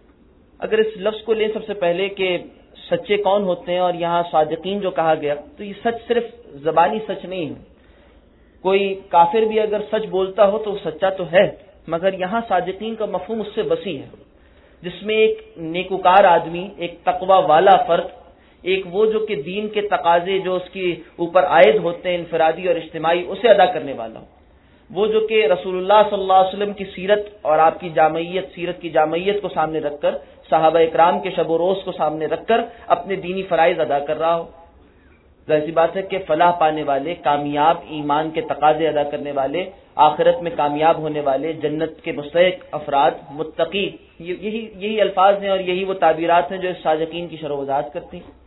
اگر اس لفظ کو لیں سب سے پہلے کہ سچے کون ہوتے ہیں، اور یہاں صادقین جو کہا گیا، تو یہ سچ صرف زبانی سچ نہیں ہے. کوئی کافر بھی اگر سچ بولتا ہو تو وہ سچا تو ہے، مگر یہاں صادقین کا مفہوم اس سے وسیع ہے، جس میں ایک نیکوکار آدمی، ایک تقوی والا فرد، ایک وہ جو کہ دین کے تقاضے جو اس کے اوپر عائد ہوتے ہیں انفرادی اور اجتماعی، اسے ادا کرنے والا ہو. وہ جو کہ رسول اللہ صلی اللہ علیہ وسلم کی سیرت اور آپ کی جامعیت، سیرت کی جامعیت کو سامنے رکھ کر، صحابہ اکرام کے شب و روز کو سامنے رکھ کر اپنے دینی فرائض ادا کر رہا ہو. ظاہر سی بات ہے کہ فلاح پانے والے، کامیاب، ایمان کے تقاضے ادا کرنے والے، آخرت میں کامیاب ہونے والے، جنت کے مستحق افراد، متقی، یہی الفاظ ہیں اور یہی وہ تعبیرات ہیں جو اس صادقین کی شرح و وضاحت کرتی ہیں.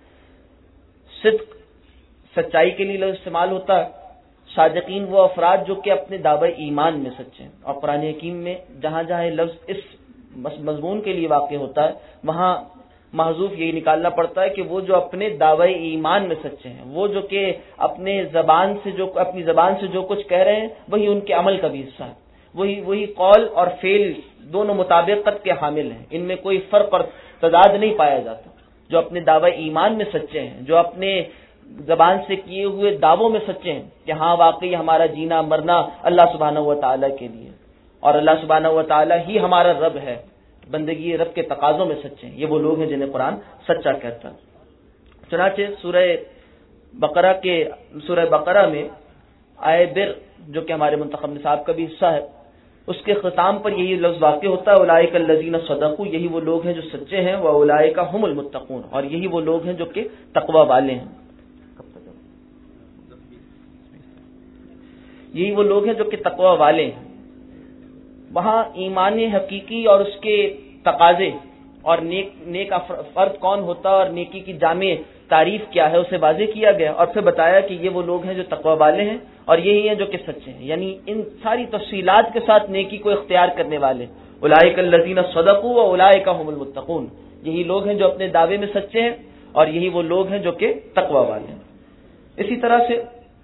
صدق سچائی کے لیے لفظ استعمال ہوتا ہے. صادقین وہ افراد جو کہ اپنے دعوی ایمان میں سچے ہیں. اور قرآن حکیم میں جہاں جہاں یہ لفظ اس مضمون کے لیے واقع ہوتا ہے وہاں محذوف یہی نکالنا پڑتا ہے کہ وہ جو اپنے دعوی ایمان میں سچے ہیں، وہ جو کہ اپنی زبان سے جو کچھ کہہ رہے ہیں وہی ان کے عمل کا بھی حصہ ہے، وہی قول اور فعل دونوں مطابقت کے حامل ہیں. ان میں کوئی فرق اور تضاد نہیں پایا جاتا. جو اپنے دعوی ایمان میں سچے ہیں، جو اپنے زبان سے کیے ہوئے دعووں میں سچے ہیں کہ ہاں واقعی ہمارا جینا مرنا اللہ سبحانہ و تعالیٰ کے لیے، اور اللہ سبحانہ و تعالیٰ ہی ہمارا رب ہے، بندگی رب کے تقاضوں میں سچے ہیں، یہ وہ لوگ ہیں جنہیں قرآن سچا کہتا ہے. چنانچہ سورہ بقرہ میں آئے بر جو کہ ہمارے منتخب نصاب کا بھی حصہ ہے، اس کے ختام پر یہی لفظ واقع ہوتا ہے اولئک الذین صدقوا، یہی وہ لوگ ہیں جو سچے ہیں، واولئک هم المتقون، اور یہی وہ لوگ ہیں جو کہ تقوی والے ہیں. یہی وہ لوگ ہیں جو کہ تقوی والے ہیں. وہاں ایمان حقیقی اور اس کے تقاضے اور نیک فرد کون ہوتا اور نیکی کی جامع تعریف کیا ہے اسے واضح کیا گیا، اور پھر بتایا کہ یہ وہ لوگ ہیں جو تقوی والے ہیں اور یہی ہیں جو کہ سچے ہیں. یعنی ان ساری تفصیلات کے ساتھ نیکی کو اختیار کرنے والے اولئک الذین صدقوا واولئک هم المتقون، یہی لوگ ہیں جو اپنے دعوے میں سچے ہیں اور یہی وہ لوگ ہیں جو کہ تقوی والے ہیں۔ اسی طرح سے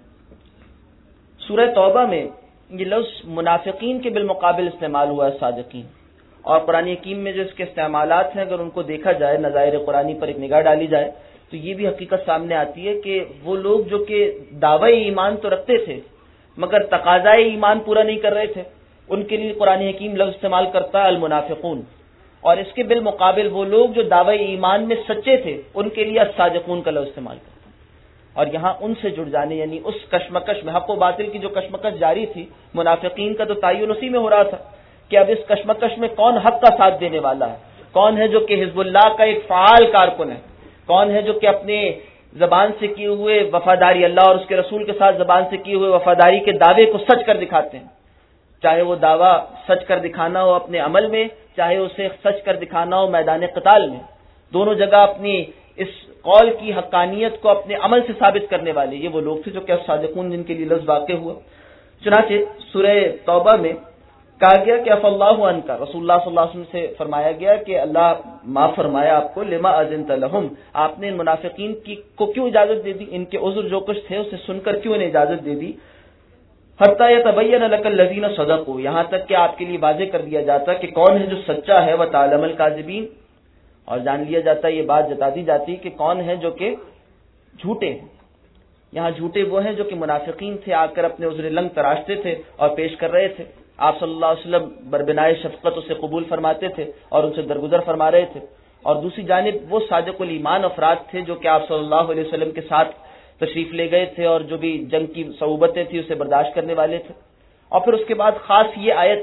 سورہ توبہ میں یہ لفظ منافقین کے بالمقابل استعمال ہوا ہے صادقین، اور قرآن حکیم میں جو اس کے استعمالات ہیں اگر ان کو دیکھا جائے، نظائر قرآنی پر ایک نگاہ ڈالی جائے تو یہ بھی حقیقت سامنے آتی ہے کہ وہ لوگ جو کہ دعوی ایمان تو رکھتے تھے مگر تقاضائے ایمان پورا نہیں کر رہے تھے، ان کے لیے قرآن حکیم لفظ استعمال کرتا ہے المنافقون، اور اس کے بالمقابل وہ لوگ جو دعوی ایمان میں سچے تھے ان کے لیے الصادقون کا لفظ استعمال کرتا ہے۔ اور یہاں ان سے جڑ جانے یعنی اس کشمکش میں، حق و باطل کی جو کشمکش جاری تھی، منافقین کا تو تعین اسی میں ہو رہا تھا کہ اب اس کشمکش میں کون حق کا ساتھ دینے والا ہے، کون ہے جو کہ حزب اللہ کا ایک فعال کارکن ہے، کون ہے جو کہ اپنے زبان سے کیے ہوئے وفاداری، اللہ اور اس کے رسول کے ساتھ زبان سے کیے ہوئے وفاداری کے دعوے کو سچ کر دکھاتے ہیں، چاہے وہ دعویٰ سچ کر دکھانا ہو اپنے عمل میں، چاہے اسے سچ کر دکھانا ہو میدان قتال میں، دونوں جگہ اپنی اس قول کی حقانیت کو اپنے عمل سے ثابت کرنے والے یہ وہ لوگ تھے جو کہ صادقون جن کے لیے لفظ واقع ہوا۔ چنانچہ سورہ توبہ میں کہا گیا کہ عفا اللہ عنک، رسول اللہ صلی اللہ علیہ وسلم سے فرمایا گیا کہ اللہ معاف فرمایا آپ کو، لما اذنت لهم، آپ نے ان منافقین کو کیوں اجازت دے دی، ان کے عذر جو کچھ تھے اسے سن کر کیوں انہیں اجازت دے دی، حتی یتبین لک الذین صدقوا، یہاں تک کہ آپ کے لیے واضح کر دیا جاتا کہ کون ہے جو سچا ہے، وتعلم الکاذبین، اور جان لیا جاتا یہ بات جتا دی جاتی کہ کون ہے جو کہ جھوٹے ہیں۔ یہاں جھوٹے وہ ہیں جو کہ منافقین تھے، آ کر اپنے عذر لنگ تراشتے تھے اور پیش کر رہے تھے، آپ صلی اللہ علیہ وسلم بربنائے شفقت اسے قبول فرماتے تھے اور ان سے درگزر فرما رہے تھے، اور دوسری جانب وہ صادق الایمان افراد تھے جو کہ آپ صلی اللہ علیہ وسلم کے ساتھ تشریف لے گئے تھے اور جو بھی جنگ کی صعوبتیں تھیں اسے برداشت کرنے والے تھے۔ اور پھر اس کے بعد خاص یہ آیت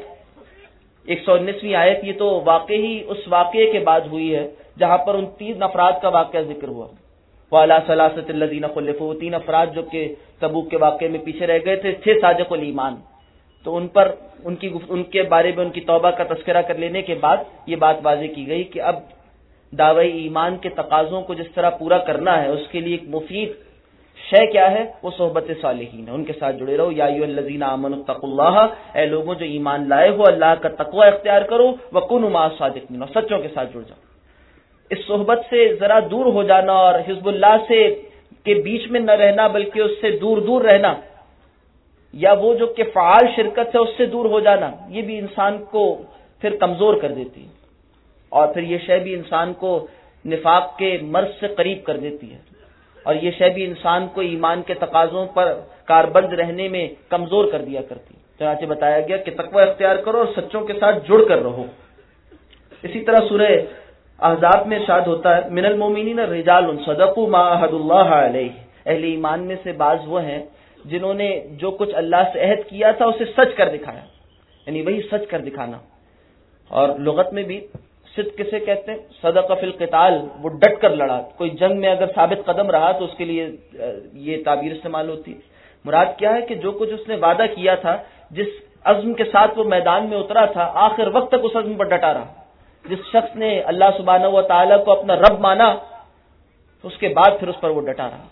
119ویں آیت، یہ تو واقعی اس واقعے کے بعد ہوئی ہے جہاں پر ان 3 افراد کا واقعہ ذکر ہوا، وَعَلَىٰ ثَلَاثَةِ الَّذِينَ خُلِّفُوا، 3 افراد جو کہ تبوک کے واقعے میں پیچھے رہ گئے تھے صادق الایمان، تو ان پر ان کے بارے میں ان کی توبہ کا تذکرہ کر لینے کے بعد یہ بات واضح کی گئی کہ اب دعوی ایمان کے تقاضوں کو جس طرح پورا کرنا ہے اس کے لیے ایک مفید شے کیا ہے، وہ صحبت صالحین ہے، ان کے ساتھ جڑے رہو۔ یا ایھا الذین آمنوا اتقوا اللہ، اے لوگوں جو ایمان لائے ہو اللہ کا تقوی اختیار کرو، وکونوا مع الصادقین، اور سچوں کے ساتھ جڑ جاؤ۔ اس صحبت سے ذرا دور ہو جانا اور حزب اللہ سے کے بیچ میں نہ رہنا بلکہ اس سے دور دور رہنا، یا وہ جو کہ فعال شرکت ہے اس سے دور ہو جانا، یہ بھی انسان کو پھر کمزور کر دیتی ہے، اور پھر یہ شے بھی انسان کو نفاق کے مرض سے قریب کر دیتی ہے، اور یہ شے بھی انسان کو ایمان کے تقاضوں پر کاربند رہنے میں کمزور کر دیا کرتی ہے۔ چنانچہ بتایا گیا کہ تقوی اختیار کرو اور سچوں کے ساتھ جڑ کر رہو۔ اسی طرح سورہ احزاب میں ارشاد ہوتا ہے من المؤمنین رجال صدقوا ما عهد الله علیہ، اہل ایمان میں سے بعض وہ ہیں جنہوں نے جو کچھ اللہ سے عہد کیا تھا اسے سچ کر دکھایا، یعنی وہی سچ کر دکھانا۔ اور لغت میں بھی صدق کسے کہتے ہیں؟ صدق فی القتال، وہ ڈٹ کر لڑا، کوئی جنگ میں اگر ثابت قدم رہا تو اس کے لیے یہ تعبیر استعمال ہوتی ہے۔ مراد کیا ہے کہ جو کچھ اس نے وعدہ کیا تھا، جس عزم کے ساتھ وہ میدان میں اترا تھا، آخر وقت تک اس عزم پر ڈٹا رہا۔ جس شخص نے اللہ سبحانہ و تعالیٰ کو اپنا رب مانا اس کے بعد پھر اس پر وہ ڈٹا رہا،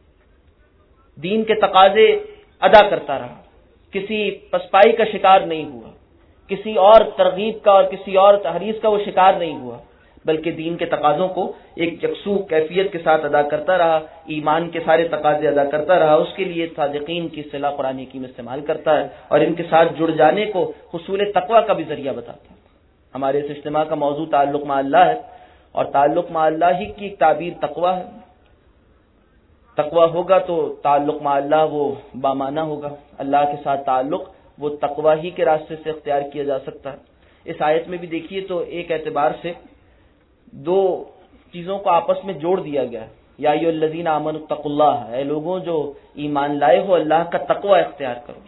دین کے تقاضے ادا کرتا رہا، کسی پسپائی کا شکار نہیں ہوا، کسی اور ترغیب کا اور کسی اور تحریض کا وہ شکار نہیں ہوا، بلکہ دین کے تقاضوں کو ایک یکسو کیفیت کے ساتھ ادا کرتا رہا، ایمان کے سارے تقاضے ادا کرتا رہا۔ اس کے لیے صادقین کی اصطلاح قرآن حکیم استعمال کرتا ہے اور ان کے ساتھ جڑ جانے کو حصول تقوی کا بھی ذریعہ بتاتا ہے۔ ہمارے اس اجتماع کا موضوع تعلق مع اللہ ہے، اور تعلق مع اللہ ہی کی ایک تعبیر تقوی ہے۔ تقوی ہوگا تو تعلق مع اللہ وہ بامانہ ہوگا، اللہ کے ساتھ تعلق وہ تقوی ہی کے راستے سے اختیار کیا جا سکتا ہے۔ اس آیت میں بھی دیکھیے تو ایک اعتبار سے 2 چیزوں کو آپس میں جوڑ دیا گیا ہے، یا ایھا الذین آمنوا اتقوا اللہ، اے لوگوں جو ایمان لائے ہو اللہ کا تقوی اختیار کرو،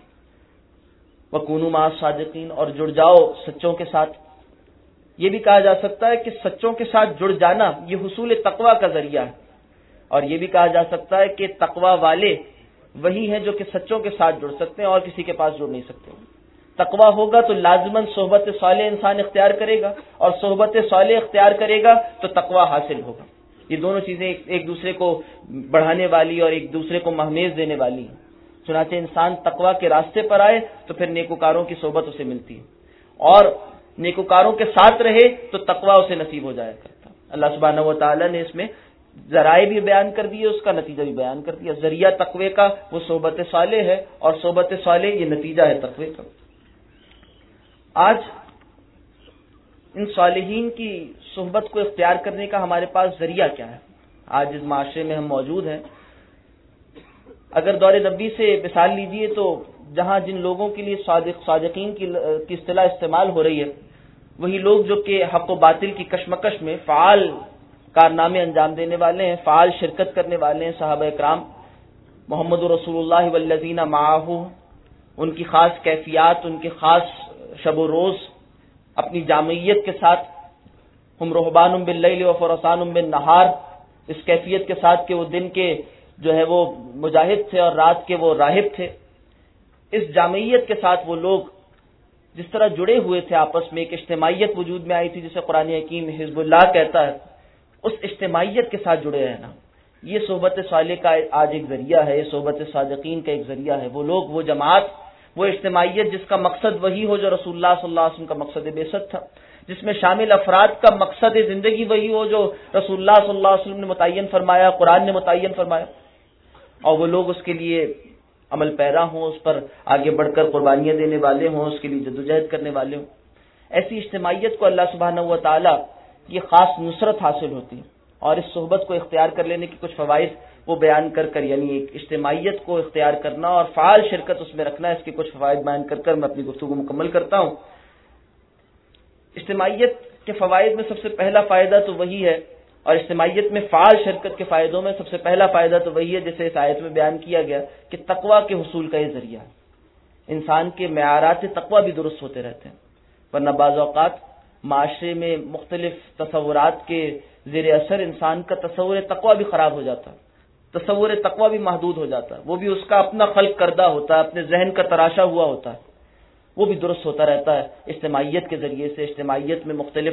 وکونوا مع الصادقین، اور جڑ جاؤ سچوں کے ساتھ۔ یہ بھی کہا جا سکتا ہے کہ سچوں کے ساتھ جڑ جانا یہ حصول تقوی کا ذریعہ ہے، اور یہ بھی کہا جا سکتا ہے کہ تقوی والے وہی ہیں جو کہ سچوں کے ساتھ جڑ سکتے ہیں اور کسی کے پاس جڑ نہیں سکتے۔ تقوی ہوگا تو لازماً صحبت صالح انسان اختیار کرے گا، اور صحبت صالح اختیار کرے گا تو تقوی حاصل ہوگا۔ یہ دونوں چیزیں ایک دوسرے کو بڑھانے والی اور ایک دوسرے کو مہمیز دینے والی ہیں۔ چنانچہ انسان تقوی کے راستے پر آئے تو پھر نیکوکاروں کی صحبت اسے ملتی ہے، اور نیکوکاروں کے ساتھ رہے تو تقوی اسے نصیب ہو جایا کرتا. اللہ سبحانہ و تعالیٰ نے اس میں ذرائع بھی بیان کر دیے, اس کا نتیجہ بھی بیان کر دیا. ذریعہ تقوی کا وہ صحبت صالح ہے, اور صحبت صالح یہ نتیجہ ہے تقوی کا. آج ان صالحین کی صحبت کو اختیار کرنے کا ہمارے پاس ذریعہ کیا ہے؟ آج اس معاشرے میں ہم موجود ہیں. اگر دور نبی سے مثال لیجئے تو جہاں جن لوگوں کے لیے صادقین کی اصطلاح استعمال ہو رہی ہے, وہی لوگ جو کہ حق و باطل کی کشمکش میں فعال کارنامے انجام دینے والے ہیں, فعال شرکت کرنے والے ہیں. صحابہ اکرام, محمد رسول اللہ والذین معہ, ان کی خاص کیفیات, ان کے خاص شب و روز اپنی جامعیت کے ساتھ, ہم رہبان باللیل و فرسان بالنہار, اس کیفیت کے ساتھ کہ وہ دن کے جو ہے وہ مجاہد تھے اور رات کے وہ راہب تھے. اس جامعیت کے ساتھ وہ لوگ جس طرح جڑے ہوئے تھے آپس میں, ایک اجتماعیت وجود میں آئی تھی جسے قرآن حکیم حزب اللہ کہتا ہے, اس اجتماعیت کے ساتھ جڑے رہنا, یہ صحبت صالح کا آج ایک ذریعہ ہے, یہ صحبت صادقین کا ایک ذریعہ ہے. وہ لوگ, وہ جماعت, وہ اجتماعیت جس کا مقصد وہی ہو جو رسول اللہ صلی اللہ علیہ وسلم کا مقصد بعثت تھا, جس میں شامل افراد کا مقصد زندگی وہی ہو جو رسول اللہ صلی اللہ علیہ وسلم نے متعین فرمایا, قرآن نے متعین فرمایا, اور وہ لوگ اس کے لیے عمل پیرا ہوں, اس پر آگے بڑھ کر قربانیاں دینے والے ہوں, اس کے لیے جدوجہد کرنے والے ہوں. ایسی اجتماعیت کو اللہ سبحانہ و تعالی یہ خاص نصرت حاصل ہوتی ہے, اور اس صحبت کو اختیار کر لینے کے کچھ فوائد وہ بیان کر یعنی ایک اجتماعیت کو اختیار کرنا اور فعال شرکت اس میں رکھنا, اس کے کچھ فوائد بیان کر میں اپنی گفتگو مکمل کرتا ہوں. اجتماعیت کے فوائد میں سب سے پہلا فائدہ تو وہی ہے, اور اجتماعیت میں فعال شرکت کے فائدوں میں سب سے پہلا فائدہ تو وہی ہے جیسے اس آیت میں بیان کیا گیا کہ تقوی کے حصول کا یہ ذریعہ ہے. انسان کے معیارات تقوی بھی درست ہوتے رہتے ہیں, ورنہ بعض اوقات معاشرے میں مختلف تصورات کے زیر اثر انسان کا تصور تقوی بھی خراب ہو جاتا ہے, تصور تقوی بھی محدود ہو جاتا ہے, وہ بھی اس کا اپنا خلق کردہ ہوتا ہے, اپنے ذہن کا تراشا ہوا ہوتا ہے, وہ بھی درست ہوتا رہتا ہے اجتماعیت کے ذریعے سے, اجتماعیت میں مختلف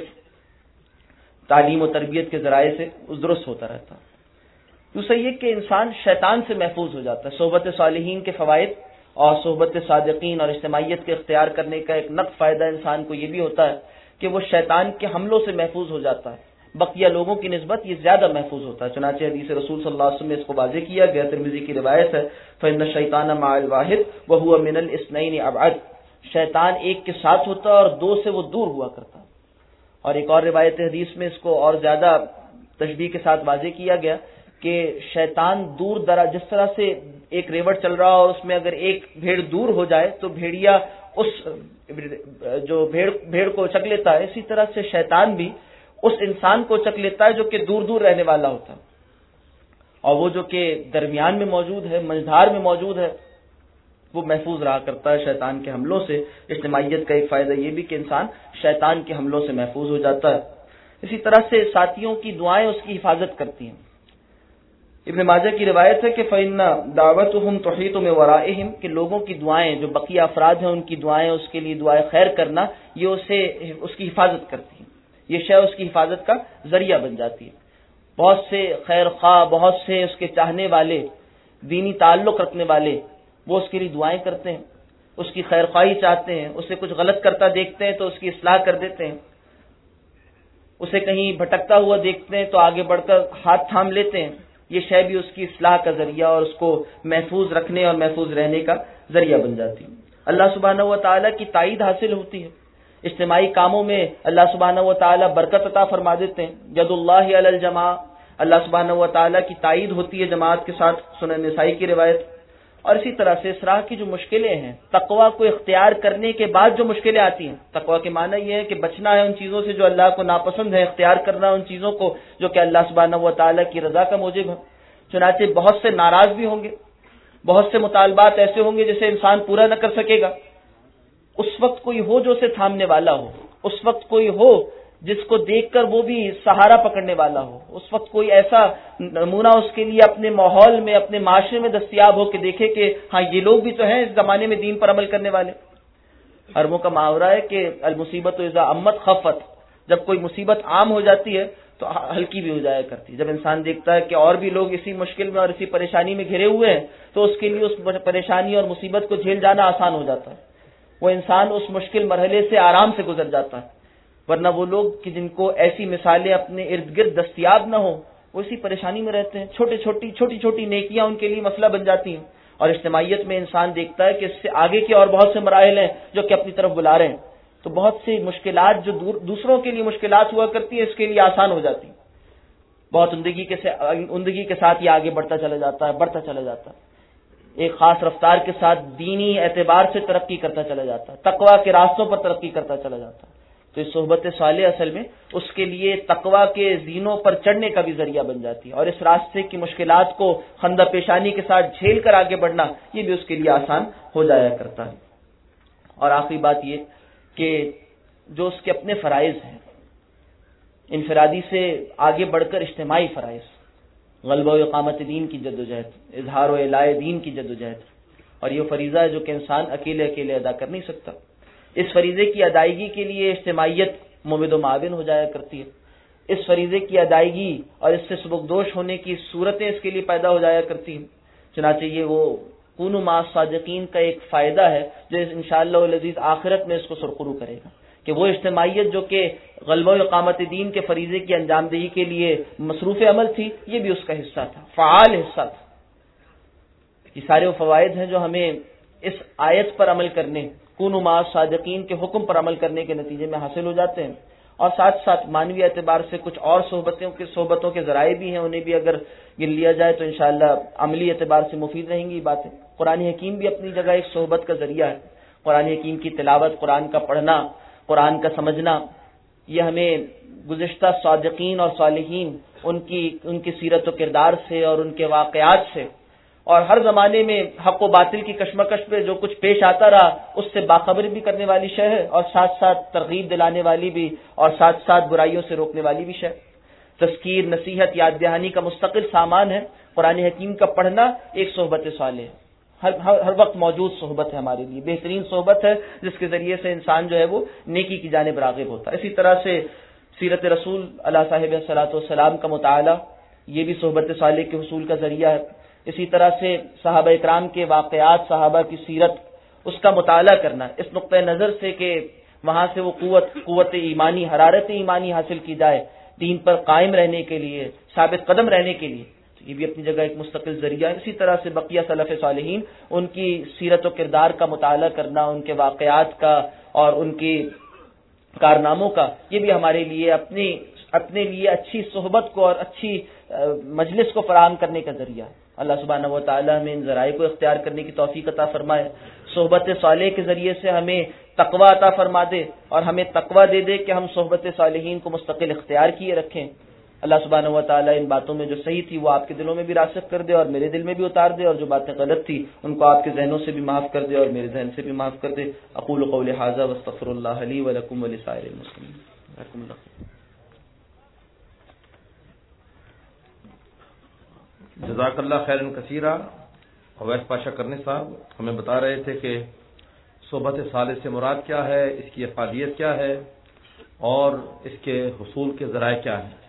تعلیم و تربیت کے ذرائع سے درست ہوتا رہتا ہے. دوسرا یہ کہ انسان شیطان سے محفوظ ہو جاتا ہے. صحبت صالحین کے فوائد اور صحبت صادقین اور اجتماعیت کے اختیار کرنے کا ایک نقص فائدہ انسان کو یہ بھی ہوتا ہے کہ وہ شیطان کے حملوں سے محفوظ ہو جاتا ہے. بقیہ لوگوں کی نسبت یہ زیادہ محفوظ ہوتا ہے. چنانچہ حدیث رسول صلی اللہ علیہ وسلم میں اس کو واضح کیا گیا, ترمذی کی روایت ہے, فإن الشیطان مع الواحد وهو من الاثنين ابعد, شیطان ایک کے ساتھ ہوتا ہے اور دو سے وہ دور ہوا کرتا ہے. اور ایک اور روایت حدیث میں اس کو اور زیادہ تشبیہ کے ساتھ واضح کیا گیا کہ شیطان دور دراز, جس طرح سے ایک ریوڑ چل رہا اور اس میں اگر ایک بھیڑ دور ہو جائے تو بھیڑیا اس جو بھیڑ کو چک لیتا ہے, اسی طرح سے شیطان بھی اس انسان کو چک لیتا ہے جو کہ دور دور رہنے والا ہوتا ہے, اور وہ جو کہ درمیان میں موجود ہے, منجھار میں موجود ہے, وہ محفوظ رہا کرتا ہے شیطان کے حملوں سے. اجتماعیت کا ایک فائدہ یہ بھی کہ انسان شیطان کے حملوں سے محفوظ ہو جاتا ہے. اسی طرح سے ساتھیوں کی دعائیں اس کی حفاظت کرتی ہیں. ابن ماجہ کی روایت ہے کہ فَإِنَّ دَعْوَتُهُمْ تُحِيطُ مِنْ وَرَائِهِمْ, کہ لوگوں کی دعائیں, جو بقیہ افراد ہیں ان کی دعائیں, اس کے لیے دعائیں خیر کرنا, یہ اسے اس کی حفاظت کرتی ہیں. یہ شے اس کی حفاظت کا ذریعہ بن جاتی ہے. بہت سے خیر خواہ, بہت سے اس کے چاہنے والے, دینی تعلق رکھنے والے, وہ اس کے لیے دعائیں کرتے ہیں, اس کی خیر خواہی چاہتے ہیں, اسے کچھ غلط کرتا دیکھتے ہیں تو اس کی اصلاح کر دیتے ہیں, اسے کہیں بھٹکتا ہوا دیکھتے ہیں تو آگے بڑھ کر ہاتھ تھام لیتے ہیں. یہ شے بھی اس کی اصلاح کا ذریعہ اور اس کو محفوظ رکھنے اور محفوظ رہنے کا ذریعہ بن جاتی ہے. اللہ سبحانہ و تعالیٰ کی تائید حاصل ہوتی ہے. اجتماعی کاموں میں اللہ سبحانہ و تعالیٰ برکت عطا فرما دیتے ہیں. ید اللہ علی الجماع, اللہ سبحانہ و تعالیٰ کی تائید ہوتی ہے جماعت کے ساتھ, سنن نسائی کی روایت. اور اسی طرح سے اسراء کی جو مشکلیں ہیں, تقوی کو اختیار کرنے کے بعد جو مشکلیں آتی ہیں, تقوی کے معنی یہ ہے کہ بچنا ہے ان چیزوں سے جو اللہ کو ناپسند ہے, اختیار کرنا ان چیزوں کو جو کہ اللہ سبحانہ و تعالیٰ کی رضا کا موجب ہے. چنانچہ بہت سے ناراض بھی ہوں گے, بہت سے مطالبات ایسے ہوں گے جسے انسان پورا نہ کر سکے گا. اس وقت کوئی ہو جو اسے تھامنے والا ہو, اس وقت کوئی ہو جس کو دیکھ کر وہ بھی سہارا پکڑنے والا ہو, اس وقت کوئی ایسا نمونہ اس کے لیے اپنے ماحول میں, اپنے معاشرے میں دستیاب ہو کہ دیکھے کہ ہاں یہ لوگ بھی تو ہیں اس زمانے میں دین پر عمل کرنے والے. عربوں کا محاورہ ہے کہ المصیبت اذا عمت خفت, جب کوئی مصیبت عام ہو جاتی ہے تو ہلکی بھی ہو جایا کرتی ہے. جب انسان دیکھتا ہے کہ اور بھی لوگ اسی مشکل میں اور اسی پریشانی میں گھرے ہوئے ہیں تو اس کے لیے اس پریشانی اور مصیبت کو جھیل جانا آسان ہو جاتا ہے. وہ انسان اس مشکل مرحلے سے آرام سے گزر جاتا ہے. ورنہ وہ لوگ کہ جن کو ایسی مثالیں اپنے ارد گرد دستیاب نہ ہوں وہ اسی پریشانی میں رہتے ہیں. چھوٹی چھوٹی نیکیاں ان کے لیے مسئلہ بن جاتی ہیں. اور اجتماعیت میں انسان دیکھتا ہے کہ اس سے آگے کے اور بہت سے مراحل ہیں جو کہ اپنی طرف بلا رہے ہیں. تو بہت سی مشکلات جو دوسروں کے لیے مشکلات ہوا کرتی ہیں اس کے لیے آسان ہو جاتی ہیں. بہت عمدگی کے ساتھ یہ آگے بڑھتا چلا جاتا ہے. ایک خاص رفتار کے ساتھ دینی اعتبار سے ترقی کرتا چلا جاتا ہے, تقویٰ کے راستوں پر ترقی کرتا چلا جاتا ہے. تو یہ صحبت صالح اصل میں اس کے لیے تقویٰ کے زینوں پر چڑھنے کا بھی ذریعہ بن جاتی ہے, اور اس راستے کی مشکلات کو خندہ پیشانی کے ساتھ جھیل کر آگے بڑھنا یہ بھی اس کے لیے آسان ہو جایا کرتا ہے. اور آخری بات یہ کہ جو اس کے اپنے فرائض ہیں, انفرادی سے آگے بڑھ کر اجتماعی فرائض, غلبہ و اقامت دین کی جدوجہد, اظہار و اعلاء دین کی جدوجہد, اور یہ فریضہ ہے جو کہ انسان اکیلے ادا کر نہیں سکتا. اس فریضے کی ادائیگی کے لیے اجتماعیت ممد و معاون ہو جایا کرتی ہے. اس فریضے کی ادائیگی اور اس سے سبکدوش ہونے کی صورتیں اس کے لیے پیدا ہو جایا کرتی ہیں. چنانچہ یہ وہ کونوا مع الصادقین کا ایک فائدہ ہے جو انشاءاللہ العزیز آخرت میں اس کو سرخرو کرے گا, کہ وہ اجتماعیت جو کہ غلبہ و اقامت دین کے فریضے کی انجام دہی کے لیے مصروف عمل تھی, یہ بھی اس کا حصہ تھا, فعال حصہ تھا. یہ سارے وہ فوائد ہیں جو ہمیں اس آیت پر عمل کرنے, کونوا مع الصادقین کے حکم پر عمل کرنے کے نتیجے میں حاصل ہو جاتے ہیں. اور ساتھ ساتھ مانوی اعتبار سے کچھ اور صحبتوں کے ذرائع بھی ہیں, انہیں بھی اگر گن لیا جائے تو انشاءاللہ عملی اعتبار سے مفید رہیں گی باتیں. قرآن حکیم بھی اپنی جگہ ایک صحبت کا ذریعہ ہے. قرآن حکیم کی تلاوت, قرآن کا پڑھنا, قرآن کا سمجھنا, یہ ہمیں گزشتہ صادقین اور صالحین ان کی سیرت و کردار سے اور ان کے واقعات سے اور ہر زمانے میں حق و باطل کی کشمکش پہ جو کچھ پیش آتا رہا اس سے باخبر بھی کرنے والی شے ہے, اور ساتھ ساتھ ترغیب دلانے والی بھی, اور ساتھ ساتھ برائیوں سے روکنے والی بھی شے. تذکیر, نصیحت, یاد دہانی کا مستقل سامان ہے. قرآن حکیم کا پڑھنا ایک صحبت صالح ہے, ہر وقت موجود صحبت ہے, ہمارے لیے بہترین صحبت ہے جس کے ذریعے سے انسان جو ہے وہ نیکی کی جانب راغب ہوتا ہے. اسی طرح سے سیرت رسول علیہ صاحب صلاۃ والسلام کا مطالعہ, یہ بھی صحبت صالح کے حصول کا ذریعہ ہے. اسی طرح سے صحابہ اکرام کے واقعات, صحابہ کی سیرت, اس کا مطالعہ کرنا اس نقطۂ نظر سے کہ وہاں سے وہ قوت ایمانی, حرارت ایمانی حاصل کی جائے دین پر قائم رہنے کے لیے, ثابت قدم رہنے کے لیے, یہ بھی اپنی جگہ ایک مستقل ذریعہ ہے. اسی طرح سے بقیہ سلف صالحین, ان کی سیرت و کردار کا مطالعہ کرنا, ان کے واقعات کا اور ان کی کارناموں کا, یہ بھی ہمارے لیے اپنے لیے اچھی صحبت کو اور اچھی مجلس کو فراہم کرنے کا ذریعہ ہے. اللہ سبحانہ و تعالی ہمیں ان ذرائع کو اختیار کرنے کی توفیق عطا فرمائے. صحبت صالح کے ذریعے سے ہمیں تقویٰ عطا فرما دے, اور ہمیں تقویٰ دے دے کہ ہم صحبت صالحین کو مستقل اختیار کیے رکھیں. اللہ سبحانہ و تعالی ان باتوں میں جو صحیح تھی وہ آپ کے دلوں میں بھی راسخ کر دے اور میرے دل میں بھی اتار دے, اور جو باتیں غلط تھی ان کو آپ کے ذہنوں سے بھی معاف کر دے اور میرے ذہن سے بھی معاف کر دے. اقول قولی ھذا واستغفر اللہ لی ولکم ولسائر المسلمین. جزاک اللہ خیرا کثیرا. اویس پاشا کرنی صاحب ہمیں بتا رہے تھے کہ صحبت صالح سے مراد کیا ہے, اس کی افادیت کیا ہے, اور اس کے حصول کے ذرائع کیا ہیں.